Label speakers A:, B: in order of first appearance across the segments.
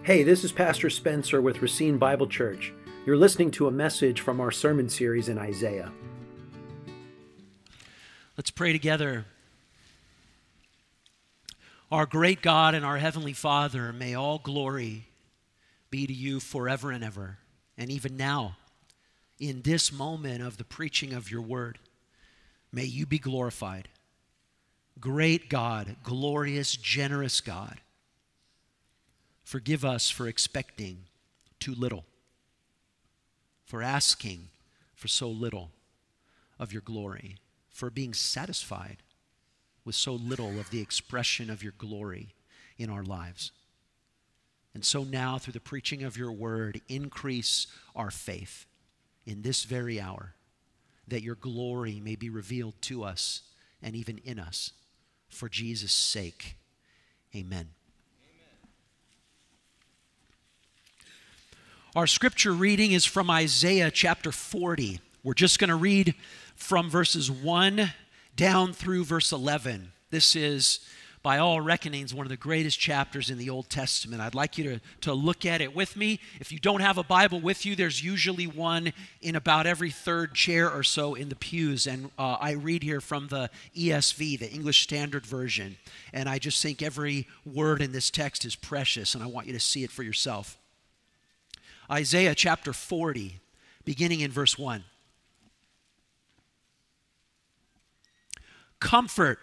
A: Hey, this is Pastor Spencer with Racine Bible Church. You're listening to a message from our sermon series in Isaiah.
B: Let's pray together. Our great God and our Heavenly Father, may all glory be to you forever and ever. And even now, in this moment of the preaching of your word, may you be glorified. Great God, glorious, generous God, forgive us for expecting too little, for asking for so little of your glory, for being satisfied with so little of the expression of your glory in our lives. And so now, through the preaching of your word, increase our faith in this very hour, that your glory may be revealed to us and even in us. For Jesus' sake, amen. Our scripture reading is from Isaiah chapter 40. We're just going to read from verses 1 down through verse 11. This is, by all reckonings, one of the greatest chapters in the Old Testament. I'd like you to look at it with me. If you don't have a Bible with you, there's usually one in about every third chair or so in the pews. And I read here from the ESV, the English Standard Version. And I just think every word in this text is precious, and I want you to see it for yourself. Isaiah chapter 40, beginning in verse 1. Comfort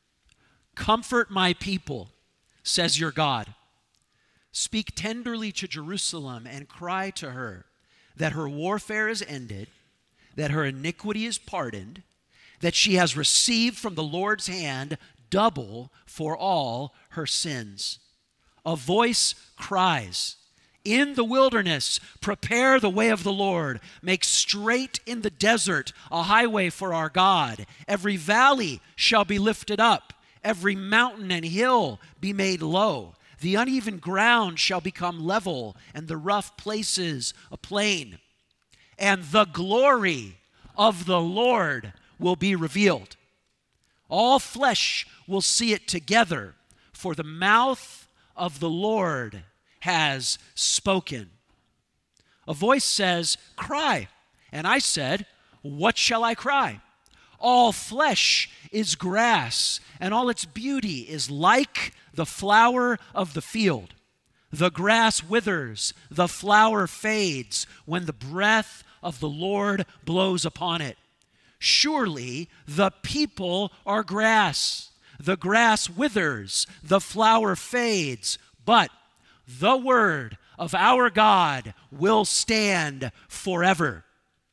B: my people, says your God. Speak tenderly to Jerusalem and cry to her that her warfare is ended, that her iniquity is pardoned, that she has received from the Lord's hand double for all her sins. A voice cries, in the wilderness, prepare the way of the Lord. Make straight in the desert a highway for our God. Every valley shall be lifted up. Every mountain and hill be made low. The uneven ground shall become level, and the rough places a plain. And the glory of the Lord will be revealed. All flesh will see it together, for the mouth of the Lord has spoken. A voice says, cry. And I said, what shall I cry? All flesh is grass, and all its beauty is like the flower of the field. The grass withers, the flower fades, when the breath of the Lord blows upon it. Surely the people are grass. The grass withers, the flower fades, but the word of our God will stand forever.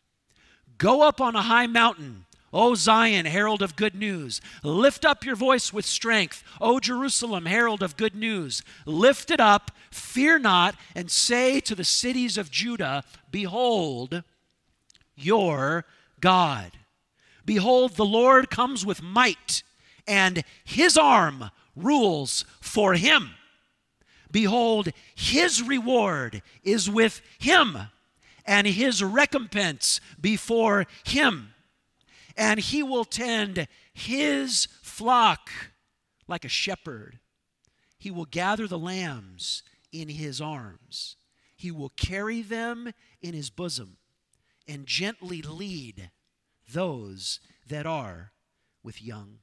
B: Go up on a high mountain, O Zion, herald of good news. Lift up your voice with strength, O Jerusalem, herald of good news. Lift it up, fear not, and say to the cities of Judah, behold your God. Behold, the Lord comes with might, and his arm rules for him. Behold, his reward is with him, and his recompense before him. And he will tend his flock like a shepherd. He will gather the lambs in his arms. He will carry them in his bosom and gently lead those that are with young.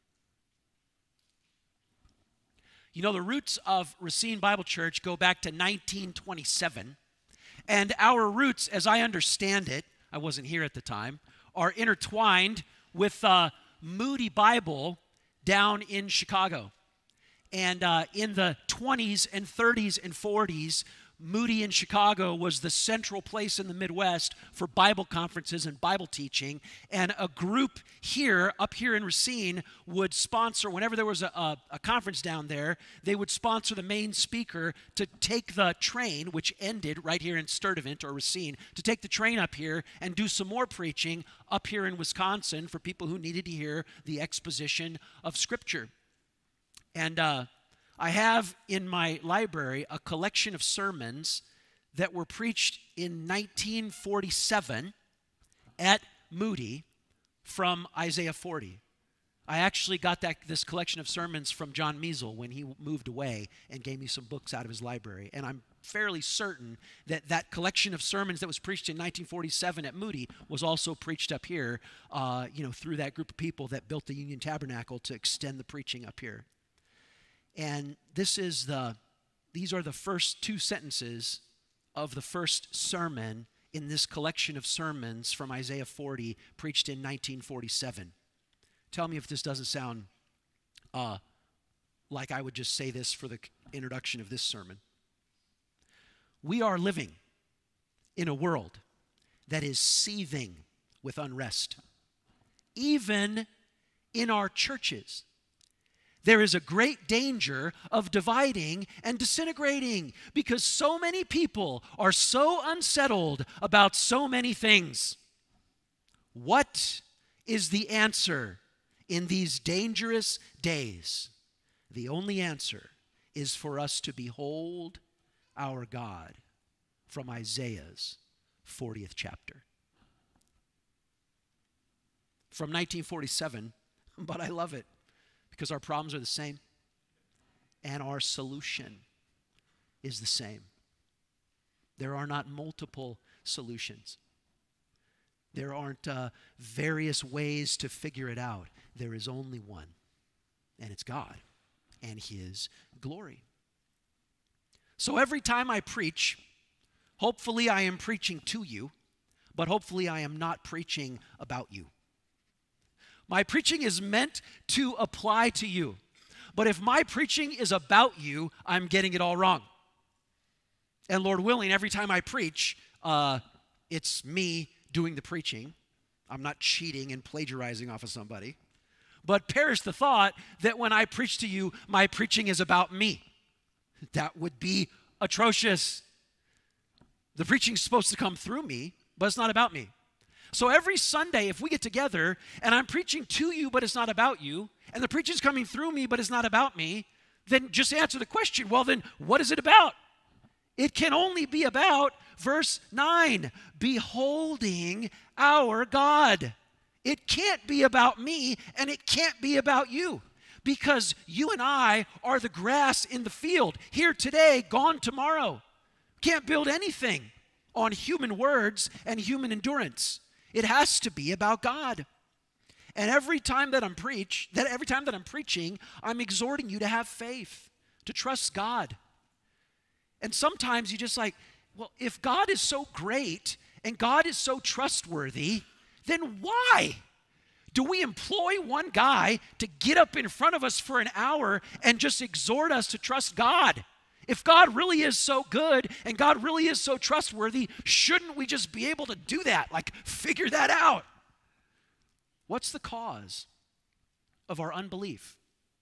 B: You know, the roots of Racine Bible Church go back to 1927, and our roots, as I understand it, I wasn't here at the time, are intertwined with Moody Bible down in Chicago. And in the 20s and 30s and 40s, Moody in Chicago was the central place in the Midwest for Bible conferences and Bible teaching. And a group here, up here in Racine, would sponsor, whenever there was a conference down there, they would sponsor the main speaker to take the train, which ended right here in Sturtevant or Racine, to take the train up here and do some more preaching up here in Wisconsin for people who needed to hear the exposition of Scripture. And I have in my library a collection of sermons that were preached in 1947 at Moody from Isaiah 40. I actually got this collection of sermons from John Measle when he moved away and gave me some books out of his library. And I'm fairly certain that that collection of sermons that was preached in 1947 at Moody was also preached up here, through that group of people that built the Union Tabernacle to extend the preaching up here. And these are the first two sentences of the first sermon in this collection of sermons from Isaiah 40 preached in 1947. Tell me if this doesn't sound like I would just say this for the introduction of this sermon. We are living in a world that is seething with unrest. Even in our churches, there is a great danger of dividing and disintegrating because so many people are so unsettled about so many things. What is the answer in these dangerous days? The only answer is for us to behold our God from Isaiah's 40th chapter. From 1947, but I love it because our problems are the same and our solution is the same. There are not multiple solutions. There aren't various ways to figure it out. There is only one, and it's God and His glory. So every time I preach, hopefully I am preaching to you, but hopefully I am not preaching about you. My preaching is meant to apply to you, but if my preaching is about you, I'm getting it all wrong. And Lord willing, every time I preach, it's me doing the preaching. I'm not cheating and plagiarizing off of somebody. But perish the thought that when I preach to you, my preaching is about me. That would be atrocious. The preaching is supposed to come through me, but it's not about me. So every Sunday, if we get together and I'm preaching to you, but it's not about you, and the preaching is coming through me, but it's not about me, then just answer the question, well, then what is it about? It can only be about verse 9, beholding our God. It can't be about me, and it can't be about you, because you and I are the grass in the field, here today, gone tomorrow. Can't build anything on human words and human endurance. It has to be about God. And every time that I'm preaching, I'm exhorting you to have faith, to trust God. And sometimes you just like, well, if God is so great and God is so trustworthy, then why do we employ one guy to get up in front of us for an hour and just exhort us to trust God? If God really is so good and God really is so trustworthy, shouldn't we just be able to do that? Like, figure that out. What's the cause of our unbelief?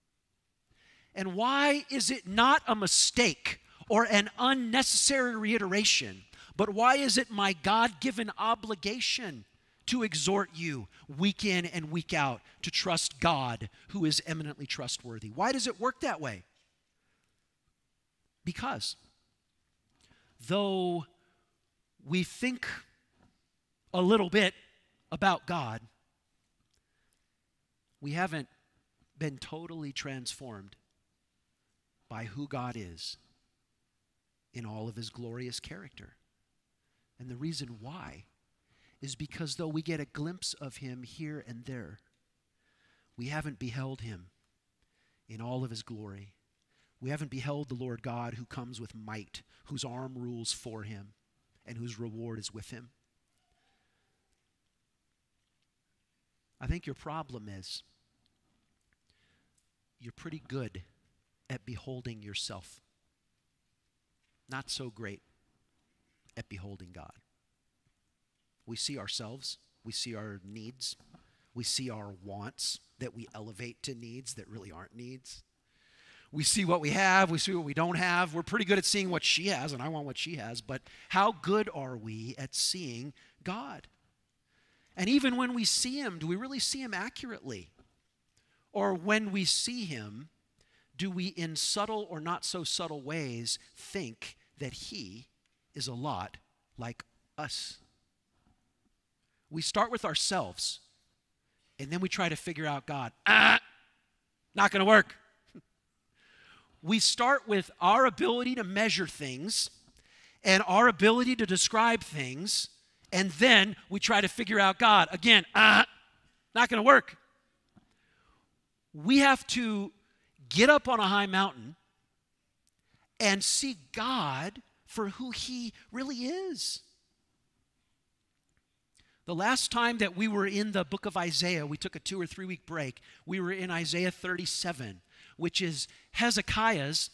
B: And why is it not a mistake or an unnecessary reiteration, but why is it my God-given obligation to exhort you week in and week out to trust God, who is eminently trustworthy? Why does it work that way? Because though we think a little bit about God, we haven't been totally transformed by who God is in all of His glorious character. And the reason why is because though we get a glimpse of Him here and there, we haven't beheld Him in all of His glory. We haven't beheld the Lord God who comes with might, whose arm rules for Him, and whose reward is with Him. I think your problem is you're pretty good at beholding yourself. Not so great at beholding God. We see ourselves, we see our needs, we see our wants that we elevate to needs that really aren't needs. We see what we have, we see what we don't have. We're pretty good at seeing what she has, and I want what she has, but how good are we at seeing God? And even when we see Him, do we really see Him accurately? Or when we see Him, do we in subtle or not so subtle ways think that He is a lot like us? We start with ourselves and then we try to figure out God. Not going to work. We start with our ability to measure things and our ability to describe things, and then we try to figure out God. Again, not going to work. We have to get up on a high mountain and see God for who he really is. The last time that we were in the book of Isaiah, we took a 2 or 3 week break. We were in Isaiah 37, which is Hezekiah's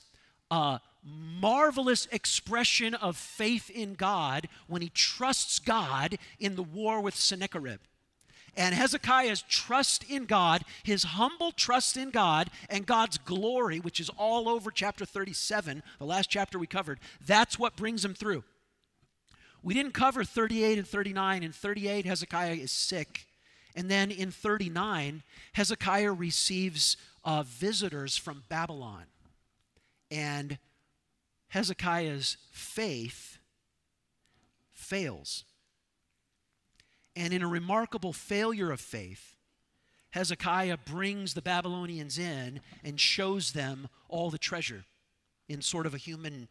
B: marvelous expression of faith in God when he trusts God in the war with Sennacherib. And Hezekiah's trust in God, his humble trust in God, and God's glory, which is all over chapter 37, the last chapter we covered, that's what brings him through. We didn't cover 38 and 39. In 38, Hezekiah is sick. And then in 39, Hezekiah receives visitors from Babylon. And Hezekiah's faith fails. And in a remarkable failure of faith, Hezekiah brings the Babylonians in and shows them all the treasure in sort of a human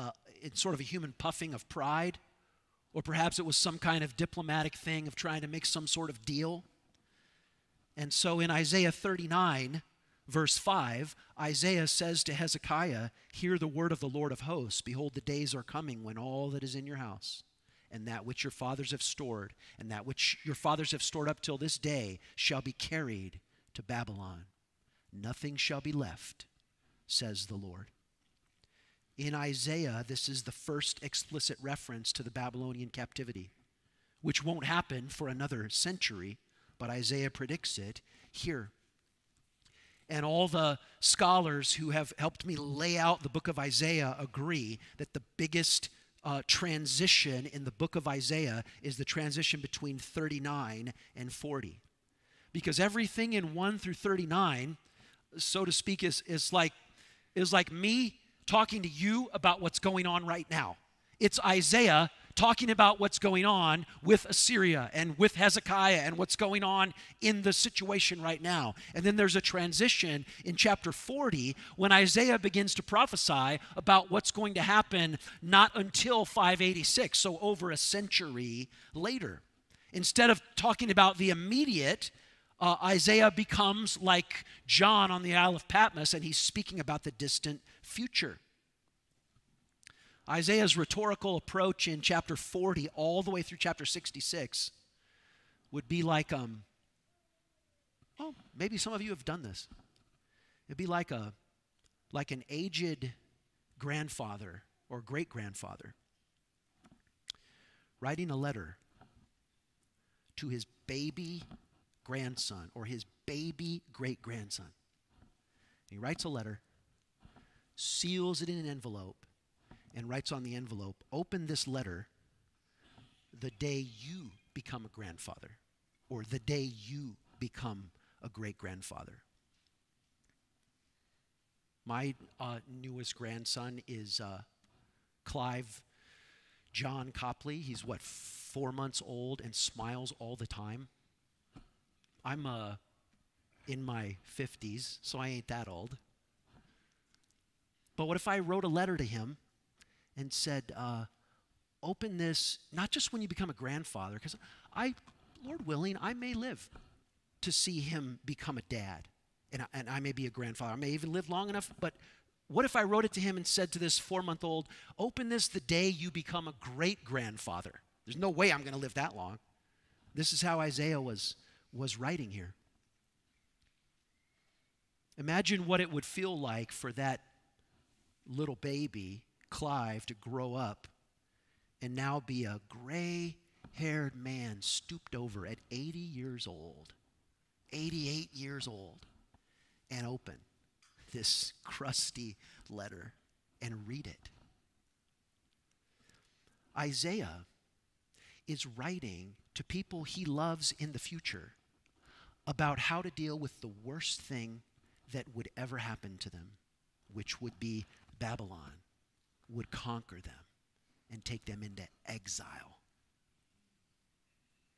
B: puffing of pride. Or perhaps it was some kind of diplomatic thing of trying to make some sort of deal. And so in Isaiah 39, verse 5, Isaiah says to Hezekiah, "Hear the word of the Lord of hosts. Behold, the days are coming when all that is in your house, and that which your fathers have stored, and that which your fathers have stored up till this day, shall be carried to Babylon. Nothing shall be left, says the Lord." In Isaiah, this is the first explicit reference to the Babylonian captivity, which won't happen for another century, but Isaiah predicts it here. And all the scholars who have helped me lay out the book of Isaiah agree that the biggest transition in the book of Isaiah is the transition between 39 and 40. Because everything in 1 through 39, so to speak, is like me talking to you about what's going on right now. It's Isaiah talking about what's going on with Assyria and with Hezekiah and what's going on in the situation right now. And then there's a transition in chapter 40 when Isaiah begins to prophesy about what's going to happen not until 586, so over a century later. Instead of talking about the immediate, Isaiah becomes like John on the Isle of Patmos, and he's speaking about the distant future. Isaiah's rhetorical approach in chapter 40 all the way through chapter 66 would be like, maybe some of you have done this. It'd be like an aged grandfather or great-grandfather writing a letter to his baby grandson or his baby great-grandson. He writes a letter, seals it in an envelope, and writes on the envelope, "Open this letter the day you become a grandfather," or "the day you become a great-grandfather." My newest grandson is Clive John Copley. He's 4 months old and smiles all the time. I'm in my 50s, so I ain't that old. But what if I wrote a letter to him and said, open this, not just when you become a grandfather, because Lord willing, I may live to see him become a dad, and I may be a grandfather. I may even live long enough, but what if I wrote it to him and said to this 4-month-old, open this the day you become a great-grandfather? There's no way I'm going to live that long. This is how Isaiah was writing here. Imagine what it would feel like for that little baby, Clive, to grow up and now be a gray-haired man stooped over at 80 years old, 88 years old, and open this crusty letter and read it. Isaiah is writing to people he loves in the future about how to deal with the worst thing that would ever happen to them, which would be Babylon would conquer them and take them into exile.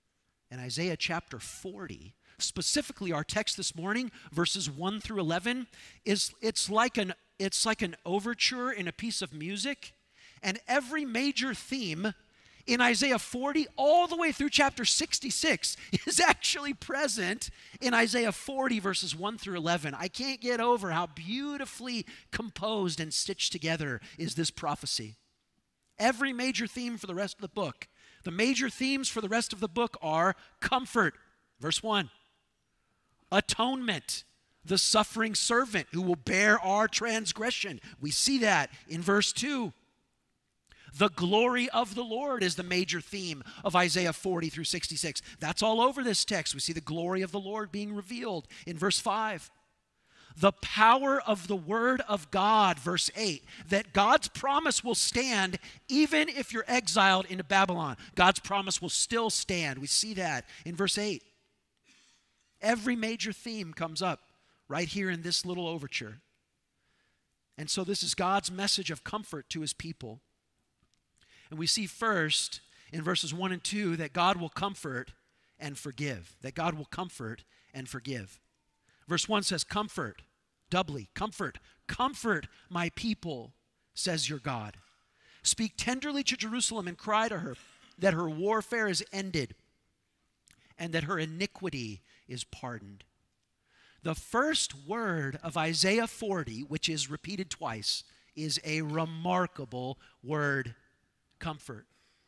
B: And Isaiah chapter 40, specifically our text this morning, verses 1 through 11, it's like an overture in a piece of music. And every major theme in Isaiah 40 all the way through chapter 66 is actually present in Isaiah 40 verses 1 through 11. I can't get over how beautifully composed and stitched together is this prophecy. Every major theme for the rest of the book. The major themes for the rest of the book are comfort, verse 1. Atonement, the suffering servant who will bear our transgression. We see that in verse 2. The glory of the Lord is the major theme of Isaiah 40 through 66. That's all over this text. We see the glory of the Lord being revealed in verse 5. The power of the word of God, verse 8, that God's promise will stand even if you're exiled into Babylon. God's promise will still stand. We see that in verse 8. Every major theme comes up right here in this little overture. And so this is God's message of comfort to his people. And we see first in verses 1 and 2 that God will comfort and forgive. That God will comfort and forgive. Verse 1 says, comfort, doubly, comfort. Comfort my people, says your God. Speak tenderly to Jerusalem and cry to her that her warfare is ended and that her iniquity is pardoned. The first word of Isaiah 40, which is repeated twice, is a remarkable word. Comfort.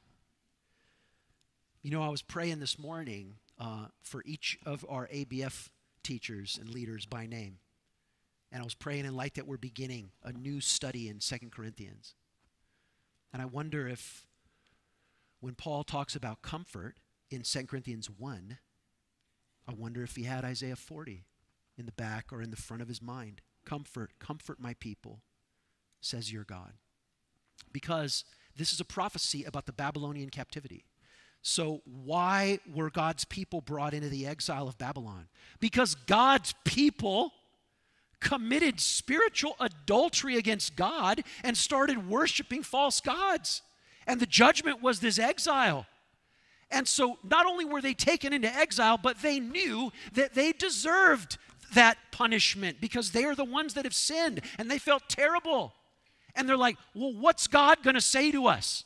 B: You know, I was praying this morning for each of our ABF teachers and leaders by name. And I was praying in light that we're beginning a new study in 2 Corinthians. And I wonder if when Paul talks about comfort in 2 Corinthians 1, I wonder if he had Isaiah 40 in the back or in the front of his mind. Comfort, comfort my people, says your God. Because this is a prophecy about the Babylonian captivity. So why were God's people brought into the exile of Babylon? Because God's people committed spiritual adultery against God and started worshiping false gods. And the judgment was this exile. And so not only were they taken into exile, but they knew that they deserved that punishment because they are the ones that have sinned, and they felt terrible. And they're like, well, what's God going to say to us?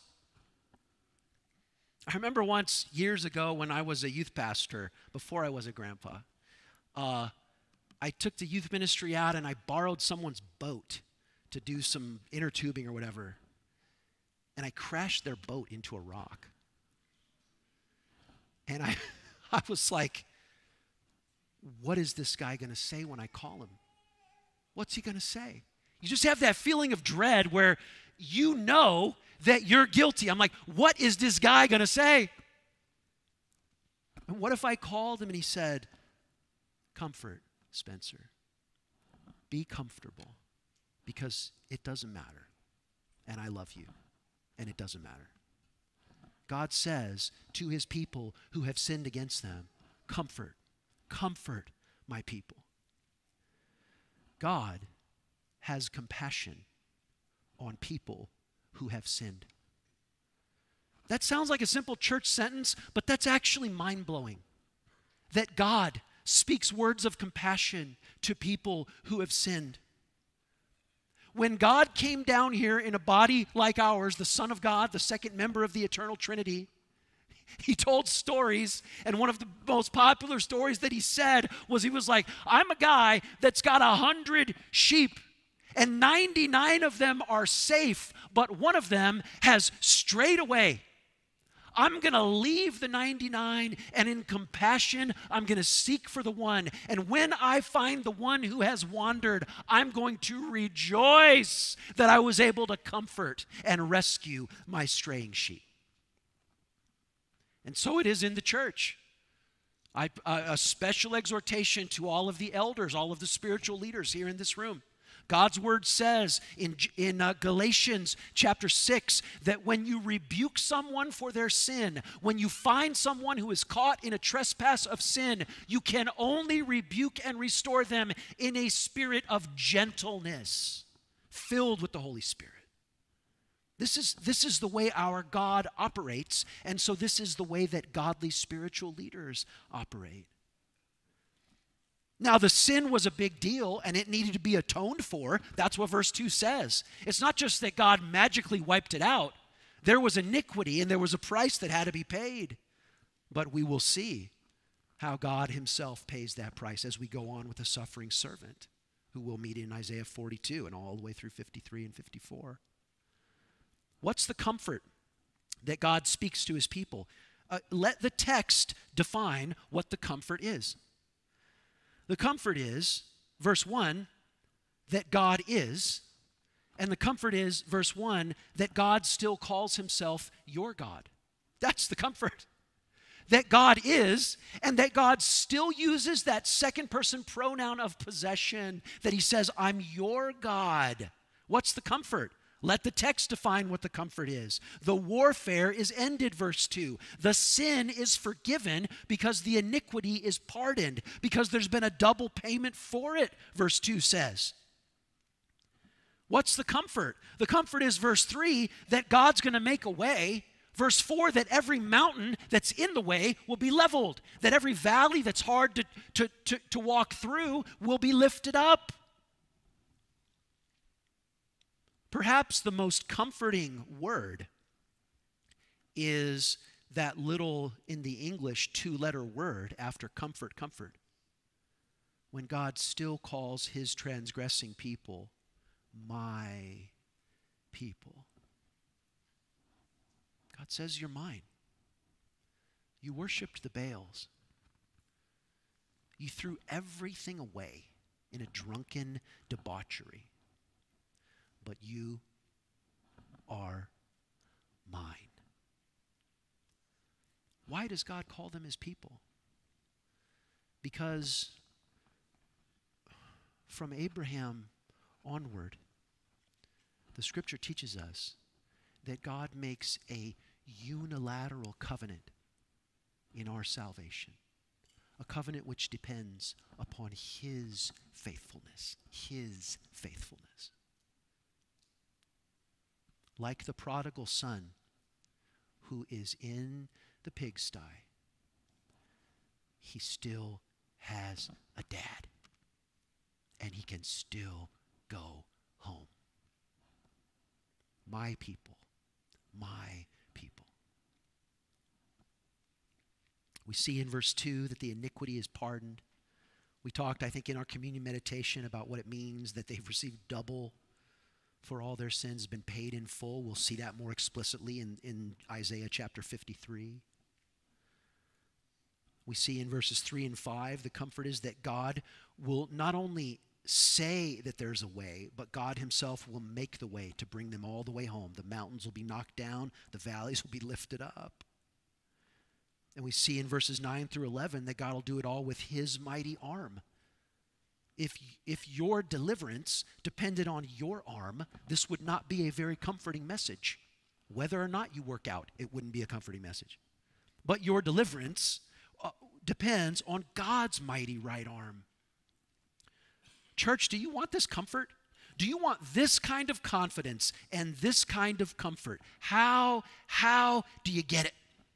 B: I remember once years ago when I was a youth pastor, before I was a grandpa, I took the youth ministry out and I borrowed someone's boat to do some inner tubing or whatever. And I crashed their boat into a rock. And I was like, what is this guy going to say when I call him? What's he going to say? You just have that feeling of dread where you know that you're guilty. I'm like, what is this guy going to say? And what if I called him and he said, comfort, Spencer. Be comfortable because it doesn't matter. And I love you. And it doesn't matter. God says to his people who have sinned against them, comfort, comfort my people. God has compassion on people who have sinned. That sounds like a simple church sentence, but that's actually mind-blowing. That God speaks words of compassion to people who have sinned. When God came down here in a body like ours, the Son of God, the second member of the eternal Trinity, he told stories, and one of the most popular stories that he said was he was like, I'm a guy that's got 100 sheep, and 99 of them are safe, but one of them has strayed away. I'm going to leave the 99, and in compassion, I'm going to seek for the one. And when I find the one who has wandered, I'm going to rejoice that I was able to comfort and rescue my straying sheep. And so it is in the church. A special exhortation to all of the elders, all of the spiritual leaders here in this room. God's word says in Galatians chapter 6 that when you rebuke someone for their sin, when you find someone who is caught in a trespass of sin, you can only rebuke and restore them in a spirit of gentleness, filled with the Holy Spirit. This is the way our God operates, and so this is the way that godly spiritual leaders operate. Now, the sin was a big deal, and it needed to be atoned for. That's what verse 2 says. It's not just that God magically wiped it out. There was iniquity, and there was a price that had to be paid. But we will see how God himself pays that price as we go on with the suffering servant, who we'll meet in Isaiah 42 and all the way through 53 and 54. What's the comfort that God speaks to his people? Let the text define what the comfort is. The comfort is, verse 1, that God is, and the comfort is, verse 1, that God still calls himself your God. That's the comfort. That God is, and that God still uses that second person pronoun of possession, that he says, I'm your God. What's the comfort? Let the text define what the comfort is. The warfare is ended, verse 2. The sin is forgiven because the iniquity is pardoned, because there's been a double payment for it, verse 2 says. What's the comfort? The comfort is, verse 3, that God's going to make a way. Verse 4, that every mountain that's in the way will be leveled, that every valley that's hard to walk through will be lifted up. Perhaps the most comforting word is that little, in the English, 2-letter word after comfort, comfort. When God still calls his transgressing people, my people. God says, you're mine. You worshiped the Baals. You threw everything away in a drunken debauchery. But you are mine. Why does God call them his people? Because from Abraham onward, the scripture teaches us that God makes a unilateral covenant in our salvation. A covenant which depends upon his faithfulness. His faithfulness. Like the prodigal son who is in the pigsty, he still has a dad, and he can still go home. My people, my people. We see in verse 2 that the iniquity is pardoned. We talked, I think, in our communion meditation about what it means that they've received double for all their sins, been paid in full. We'll see that more explicitly in Isaiah chapter 53. We see in verses 3 and 5, the comfort is that God will not only say that there's a way, but God himself will make the way to bring them all the way home. The mountains will be knocked down, the valleys will be lifted up. And we see in verses 9 through 11 that God will do it all with his mighty arm. If your deliverance depended on your arm, this would not be a very comforting message. Whether or not you work out, it wouldn't be a comforting message. But your deliverance depends on God's mighty right arm. Church, do you want this comfort? Do you want this kind of confidence and this kind of comfort? How do you get it?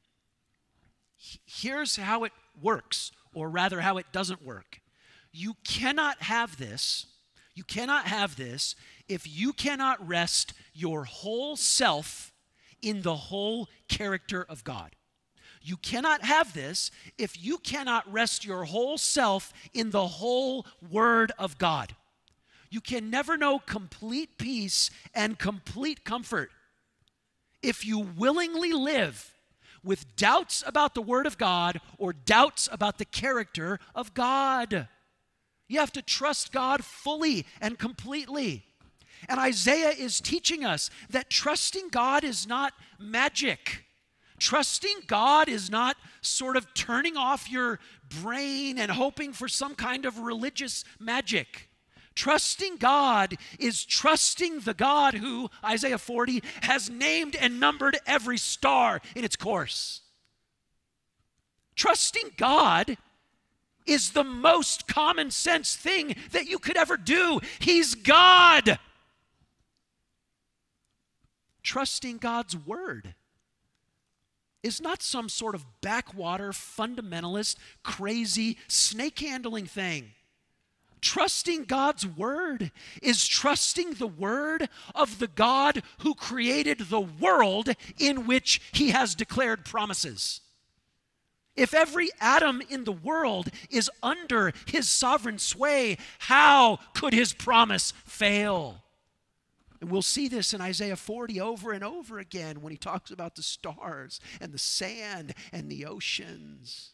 B: Here's how it works, or rather how it doesn't work. You cannot have this. You cannot have this if you cannot rest your whole self in the whole character of God. You cannot have this if you cannot rest your whole self in the whole Word of God. You can never know complete peace and complete comfort if you willingly live with doubts about the Word of God or doubts about the character of God. You have to trust God fully and completely. And Isaiah is teaching us that trusting God is not magic. Trusting God is not sort of turning off your brain and hoping for some kind of religious magic. Trusting God is trusting the God who, Isaiah 40, has named and numbered every star in its course. Trusting God is the most common sense thing that you could ever do. He's God. Trusting God's word is not some sort of backwater, fundamentalist, crazy, snake-handling thing. Trusting God's word is trusting the word of the God who created the world in which he has declared promises. If every atom in the world is under his sovereign sway, how could his promise fail? And we'll see this in Isaiah 40 over and over again when he talks about the stars and the sand and the oceans.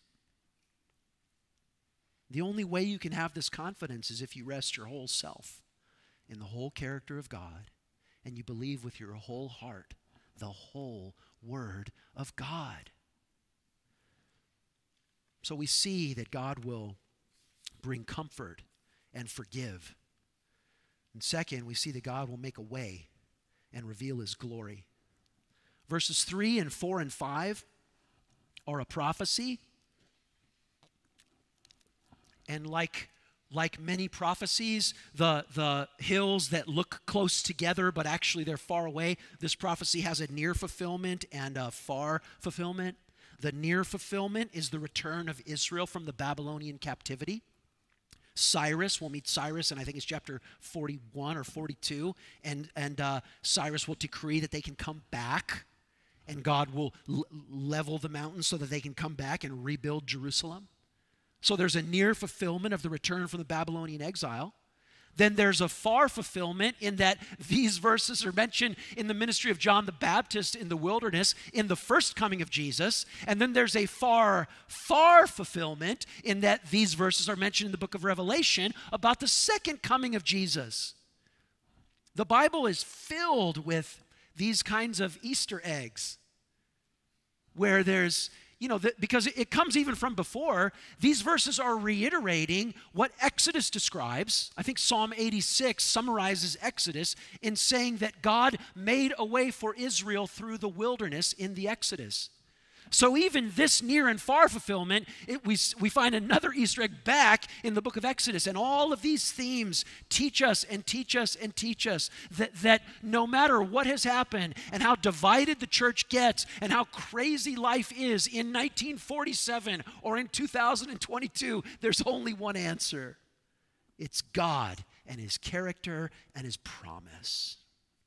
B: The only way you can have this confidence is if you rest your whole self in the whole character of God and you believe with your whole heart the whole Word of God. So we see that God will bring comfort and forgive. And second, we see that God will make a way and reveal his glory. Verses 3 and 4 and 5 are a prophecy. And like many prophecies, the hills that look close together but actually they're far away, this prophecy has a near fulfillment and a far fulfillment. The near fulfillment is the return of Israel from the Babylonian captivity. Cyrus, we'll meet Cyrus, and I think it's chapter 41 or 42, and Cyrus will decree that they can come back, and God will level the mountains so that they can come back and rebuild Jerusalem. So there's a near fulfillment of the return from the Babylonian exile. Then there's a far fulfillment in that these verses are mentioned in the ministry of John the Baptist in the wilderness in the first coming of Jesus. And then there's a far, far fulfillment in that these verses are mentioned in the book of Revelation about the second coming of Jesus. The Bible is filled with these kinds of Easter eggs where there's, because it comes even from before, these verses are reiterating what Exodus describes. I think Psalm 86 summarizes Exodus in saying that God made a way for Israel through the wilderness in the Exodus. So even this near and far fulfillment, we find another Easter egg back in the book of Exodus. And all of these themes teach us and teach us and teach us that no matter what has happened and how divided the church gets and how crazy life is in 1947 or in 2022, there's only one answer. It's God and his character and his promise.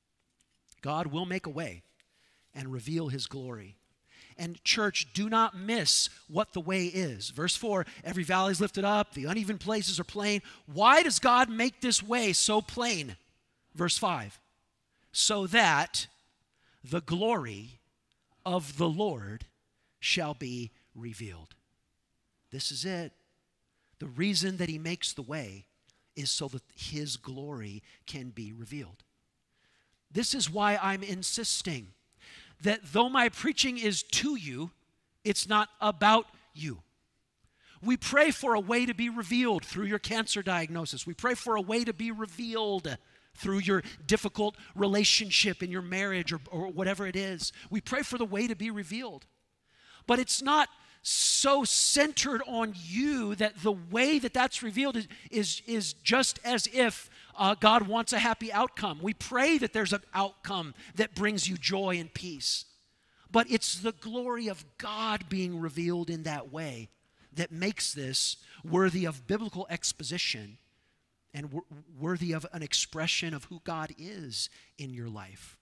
B: God will make a way and reveal his glory. And church, do not miss what the way is. Verse 4, every valley is lifted up, the uneven places are plain. Why does God make this way so plain? Verse 5, so that the glory of the Lord shall be revealed. This is it. The reason that he makes the way is so that his glory can be revealed. This is why I'm insisting that though my preaching is to you, it's not about you. We pray for a way to be revealed through your cancer diagnosis. We pray for a way to be revealed through your difficult relationship in your marriage or whatever it is. We pray for the way to be revealed. But it's not so centered on you that the way that that's revealed is just as if God wants a happy outcome. We pray that there's an outcome that brings you joy and peace. But it's the glory of God being revealed in that way that makes this worthy of biblical exposition and worthy of an expression of who God is in your life.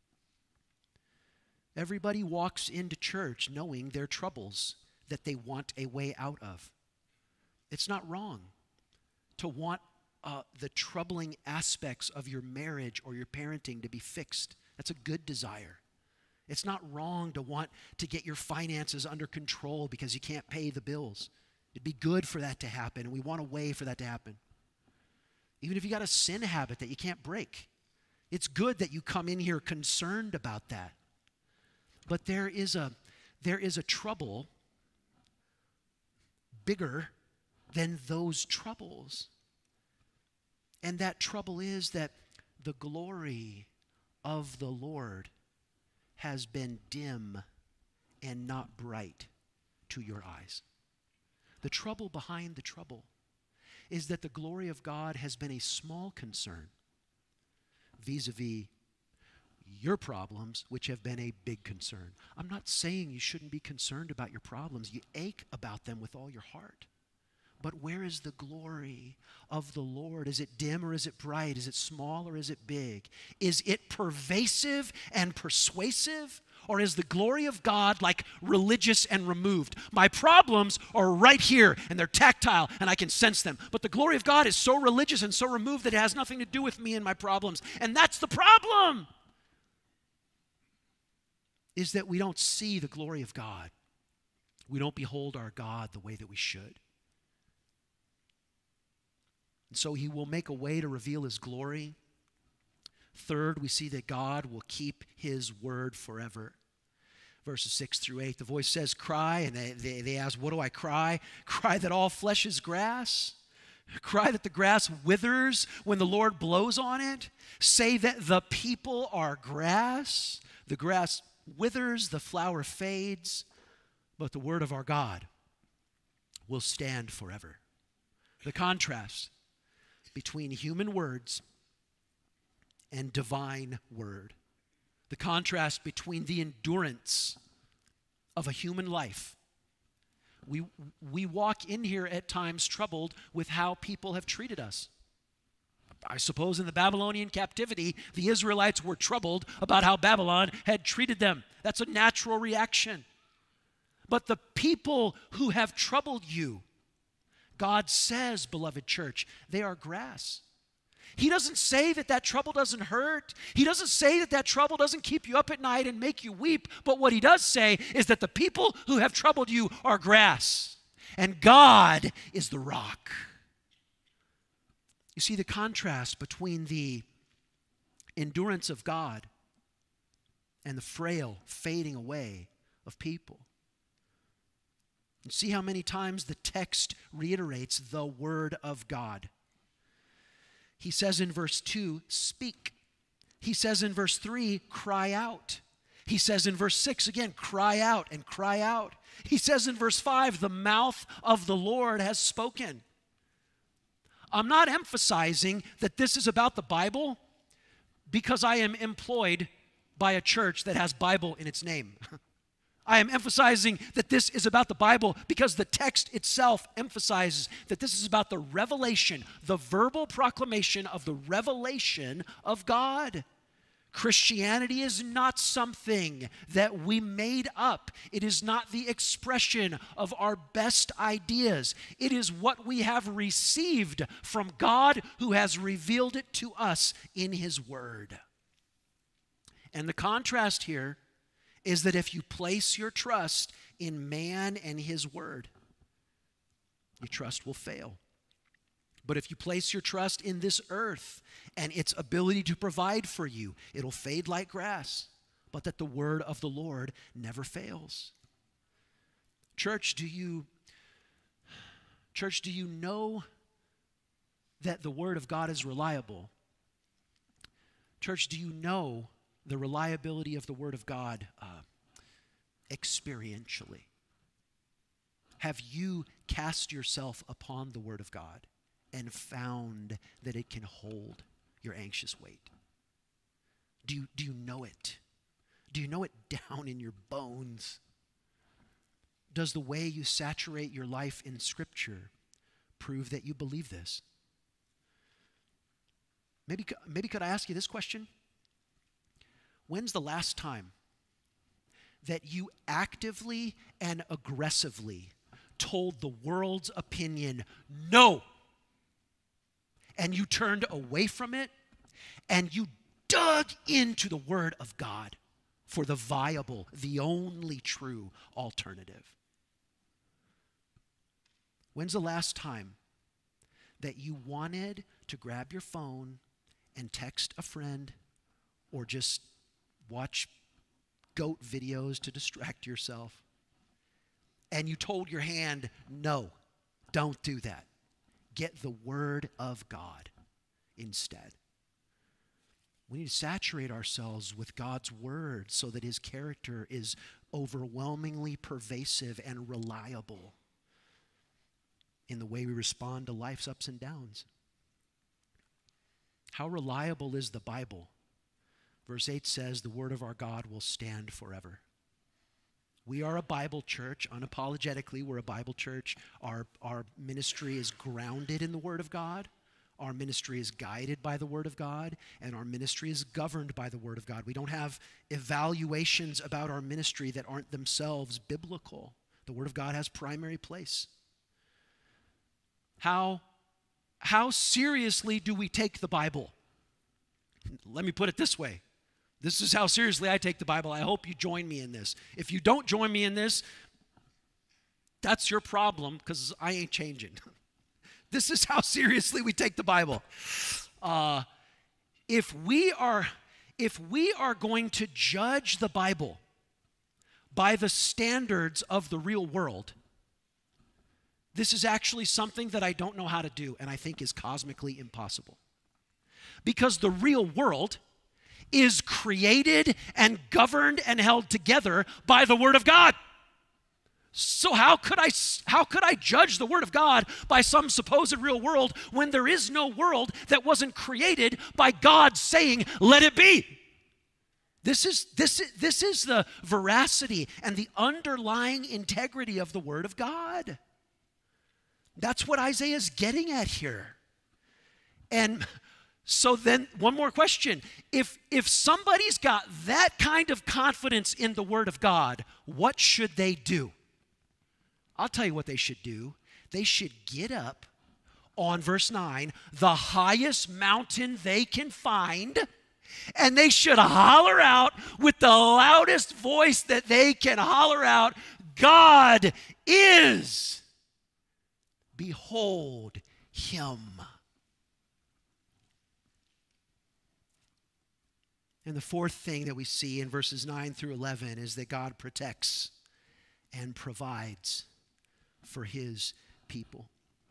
B: Everybody walks into church knowing their troubles that they want a way out of. It's not wrong to want the troubling aspects of your marriage or your parenting to be fixed. That's a good desire. It's not wrong to want to get your finances under control because you can't pay the bills. It'd be good for that to happen, and we want a way for that to happen. Even if you got a sin habit that you can't break, it's good that you come in here concerned about that. But there is a trouble bigger than those troubles. And that trouble is that the glory of the Lord has been dim and not bright to your eyes. The trouble behind the trouble is that the glory of God has been a small concern vis-a-vis your problems, which have been a big concern. I'm not saying you shouldn't be concerned about your problems. You ache about them with all your heart. But where is the glory of the Lord? Is it dim or is it bright? Is it small or is it big? Is it pervasive and persuasive? Or is the glory of God like religious and removed? My problems are right here and they're tactile and I can sense them. But the glory of God is so religious and so removed that it has nothing to do with me and my problems. And that's the problem, is that we don't see the glory of God. We don't behold our God the way that we should. And so he will make a way to reveal his glory. Third, we see that God will keep his word forever. Verses 6 through 8, the voice says, cry, and they ask, what do I cry? Cry that all flesh is grass. Cry that the grass withers when the Lord blows on it. Say that the people are grass. The grass withers, the flower fades, but the word of our God will stand forever. The contrast between human words and divine word. The contrast between the endurance of a human life. We walk in here at times troubled with how people have treated us. I suppose in the Babylonian captivity, the Israelites were troubled about how Babylon had treated them. That's a natural reaction. But the people who have troubled you, God says, beloved church, they are grass. He doesn't say that that trouble doesn't hurt. He doesn't say that that trouble doesn't keep you up at night and make you weep. But what he does say is that the people who have troubled you are grass, and God is the rock. You see the contrast between the endurance of God and the frail fading away of people. And see how many times the text reiterates the word of God. He says in verse 2, speak. He says in verse 3, cry out. He says in verse 6 again, cry out and cry out. He says in verse 5, the mouth of the Lord has spoken. I'm not emphasizing that this is about the Bible because I am employed by a church that has Bible in its name. I am emphasizing that this is about the Bible because the text itself emphasizes that this is about the revelation, the verbal proclamation of the revelation of God. Christianity is not something that we made up. It is not the expression of our best ideas. It is what we have received from God who has revealed it to us in his word. And the contrast here is that if you place your trust in man and his word, your trust will fail. But if you place your trust in this earth and its ability to provide for you, it'll fade like grass, but that the word of the Lord never fails. Church, do you know that the word of God is reliable? Church, do you know the reliability of the word of God experientially? Have you cast yourself upon the word of God and found that it can hold your anxious weight? Do you know it? Do you know it down in your bones? Does the way you saturate your life in Scripture prove that you believe this? Maybe could I ask you this question? When's the last time that you actively and aggressively told the world's opinion no, and you turned away from it and you dug into the Word of God for the viable, the only true alternative? When's the last time that you wanted to grab your phone and text a friend or just watch goat videos to distract yourself, and you told your hand, no, don't do that. Get the word of God instead. We need to saturate ourselves with God's word so that his character is overwhelmingly pervasive and reliable in the way we respond to life's ups and downs. How reliable is the Bible? Verse 8 says, the word of our God will stand forever. We are a Bible church. Unapologetically, we're a Bible church. Our ministry is grounded in the Word of God. Our ministry is guided by the Word of God, and our ministry is governed by the Word of God. We don't have evaluations about our ministry that aren't themselves biblical. The Word of God has primary place. How seriously do we take the Bible? Let me put it this way. This is how seriously I take the Bible. I hope you join me in this. If you don't join me in this, that's your problem, because I ain't changing. This is how seriously we take the Bible. If we are going to judge the Bible by the standards of the real world, this is actually something that I don't know how to do, and I think is cosmically impossible. Because the real world is created and governed and held together by the Word of God. So how could I judge the Word of God by some supposed real world when there is no world that wasn't created by God saying, let it be? This is the veracity and the underlying integrity of the Word of God. That's what Isaiah is getting at here. And so then, one more question. If somebody's got that kind of confidence in the Word of God, what should they do? I'll tell you what they should do. They should get up on verse 9, the highest mountain they can find, and they should holler out with the loudest voice that they can holler out, God is. Behold him. And the fourth thing that we see in verses 9 through 11 is that God protects and provides for his people.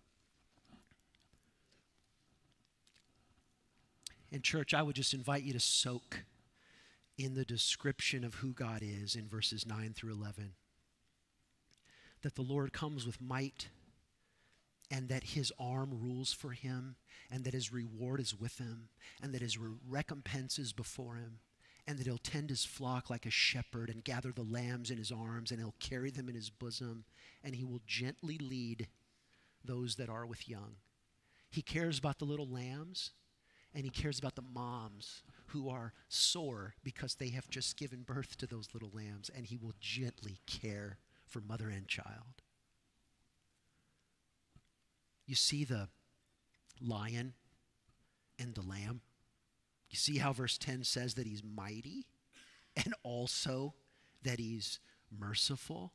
B: In church, I would just invite you to soak in the description of who God is in verses 9 through 11. That the Lord comes with might, and that his arm rules for him, and that his reward is with him, and that his recompense is before him, and that he'll tend his flock like a shepherd and gather the lambs in his arms, and he'll carry them in his bosom, and he will gently lead those that are with young. He cares about the little lambs, and he cares about the moms who are sore because they have just given birth to those little lambs, and he will gently care for mother and child. You see the lion and the lamb? You see how verse 10 says that he's mighty and also that he's merciful?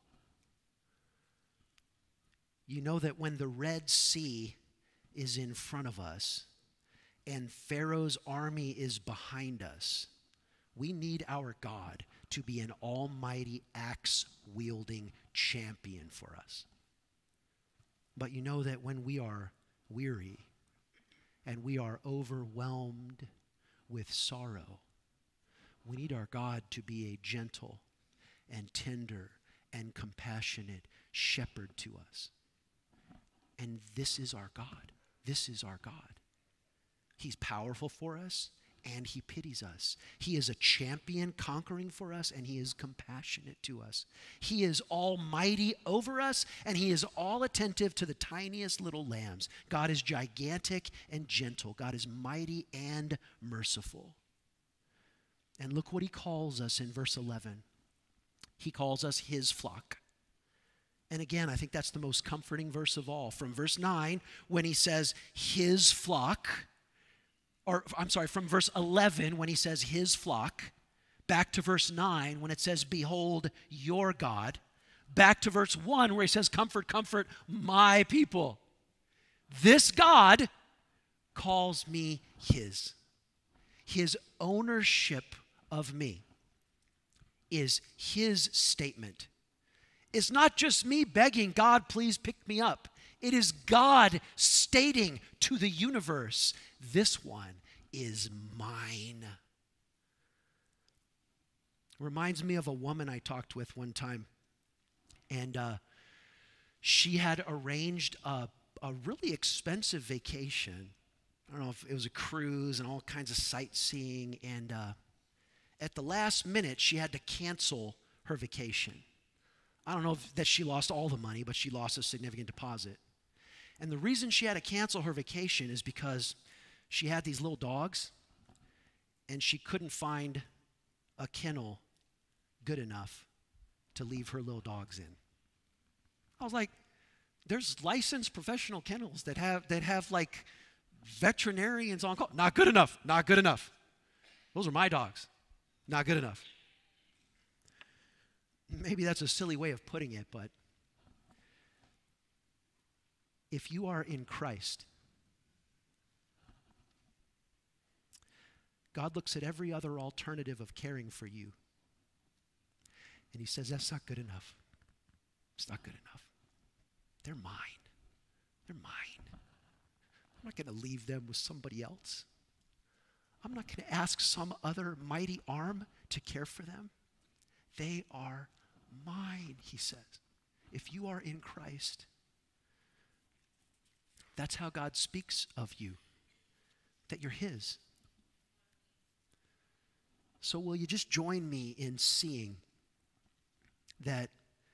B: You know that when the Red Sea is in front of us and Pharaoh's army is behind us, we need our God to be an almighty axe-wielding champion for us. But you know that when we are weary and we are overwhelmed with sorrow, we need our God to be a gentle and tender and compassionate shepherd to us. And this is our God. This is our God. He's powerful for us, and he pities us. He is a champion conquering for us, and he is compassionate to us. He is almighty over us, and he is all attentive to the tiniest little lambs. God is gigantic and gentle. God is mighty and merciful. And look what he calls us in verse 11. He calls us his flock. And again, I think that's the most comforting verse of all. From verse 9, when he says his flock, from verse 11 when he says his flock, back to verse 9 when it says behold your God, back to verse 1 where he says comfort, comfort my people. This God calls me his. His ownership of me is his statement. It's not just me begging God, please pick me up. It is God stating to the universe, this one is mine. Reminds me of a woman I talked with one time. And she had arranged a really expensive vacation. I don't know if it was a cruise and all kinds of sightseeing. And at the last minute, she had to cancel her vacation. I don't know that she lost all the money, but she lost a significant deposit. And the reason she had to cancel her vacation is because she had these little dogs, and she couldn't find a kennel good enough to leave her little dogs in. I was like, there's licensed professional kennels that have like veterinarians on call. Not good enough. Not good enough. Those are my dogs. Not good enough. Maybe that's a silly way of putting it, but if you are in Christ, God looks at every other alternative of caring for you, and he says, that's not good enough. It's not good enough. They're mine. They're mine. I'm not going to leave them with somebody else. I'm not going to ask some other mighty arm to care for them. They are mine, he says. If you are in Christ, that's how God speaks of you, that you're his. So will you just join me in seeing that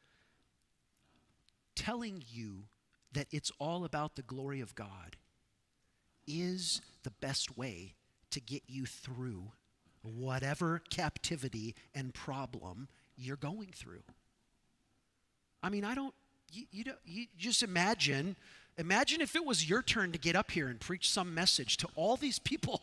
B: telling you that it's all about the glory of God is the best way to get you through whatever captivity and problem you're going through. I mean, you just imagine if it was your turn to get up here and preach some message to all these people.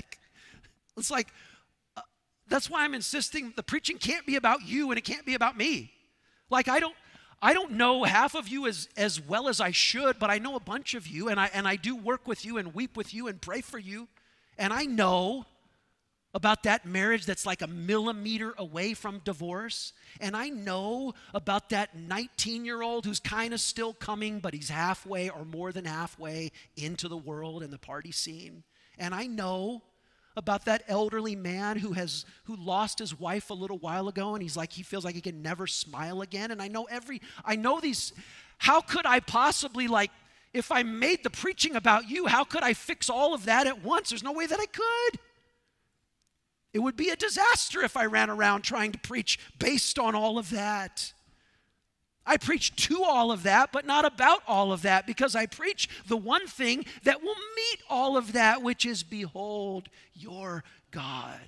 B: That's why I'm insisting the preaching can't be about you and it can't be about me. Like, I don't know half of you as well as I should, but I know a bunch of you, and I do work with you and weep with you and pray for you. And I know about that marriage that's like a millimeter away from divorce. And I know about that 19-year-old who's kind of still coming, but he's halfway or more than halfway into the world and the party scene. And I know about that elderly man who lost his wife a little while ago, and he feels like he can never smile again. And I know these. How could I possibly, if I made the preaching about you, how could I fix all of that at once? There's no way that I could. It would be a disaster if I ran around trying to preach based on all of that. I preach to all of that, but not about all of that, because I preach the one thing that will meet all of that, which is, behold your God.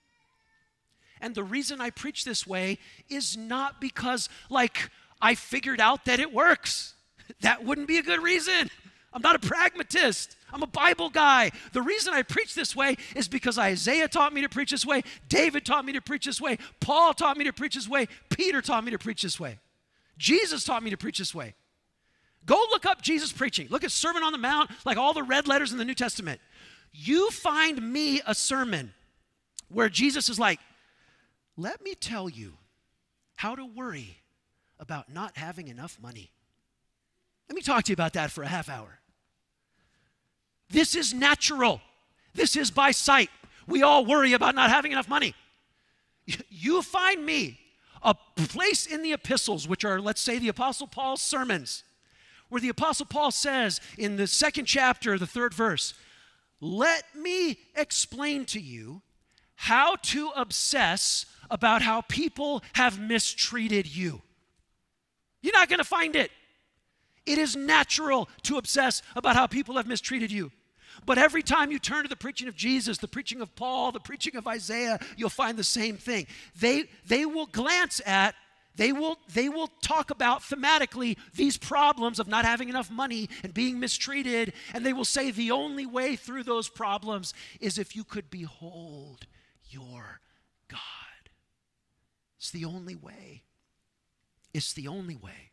B: And the reason I preach this way is not because, I figured out that it works. That wouldn't be a good reason. I'm not a pragmatist. I'm a Bible guy. The reason I preach this way is because Isaiah taught me to preach this way, David taught me to preach this way, Paul taught me to preach this way, Peter taught me to preach this way. Jesus taught me to preach this way. Go look up Jesus preaching. Look at Sermon on the Mount, like all the red letters in the New Testament. You find me a sermon where Jesus is like, let me tell you how to worry about not having enough money. Let me talk to you about that for a half hour. This is natural. This is by sight. We all worry about not having enough money. You find me a place in the epistles, which are, let's say, the Apostle Paul's sermons, where the Apostle Paul says in the 2nd chapter, the 3rd verse, let me explain to you how to obsess about how people have mistreated you. You're not going to find it. It is natural to obsess about how people have mistreated you. But every time you turn to the preaching of Jesus, the preaching of Paul, the preaching of Isaiah, you'll find the same thing. They will glance at, they will talk about thematically these problems of not having enough money and being mistreated, and they will say the only way through those problems is if you could behold your God. It's the only way. It's the only way.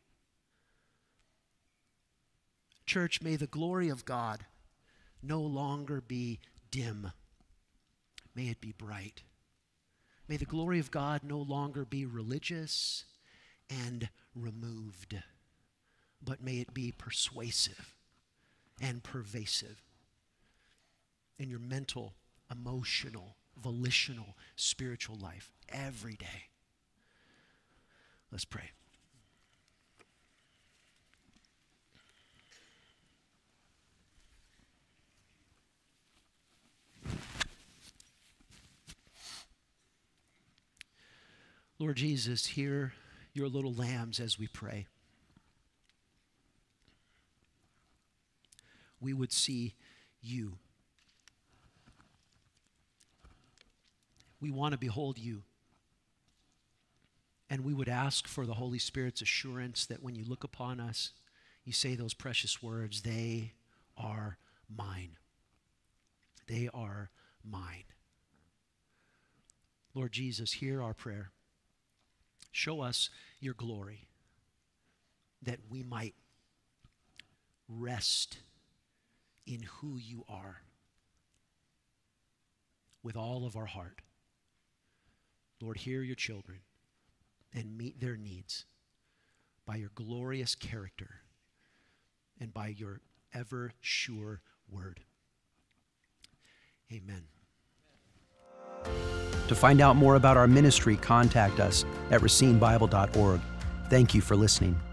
B: Church, may the glory of God no longer be dim. May it be bright. May the glory of God no longer be religious and removed, but may it be persuasive and pervasive in your mental, emotional, volitional, spiritual life every day. Let's pray. Lord Jesus, hear your little lambs as we pray. We would see you. We want to behold you. And we would ask for the Holy Spirit's assurance that when you look upon us, you say those precious words, they are mine. They are mine. Lord Jesus, hear our prayer. Show us your glory, that we might rest in who you are with all of our heart. Lord, hear your children and meet their needs by your glorious character and by your ever sure word. Amen.
A: To find out more about our ministry, contact us at racinebible.org. Thank you for listening.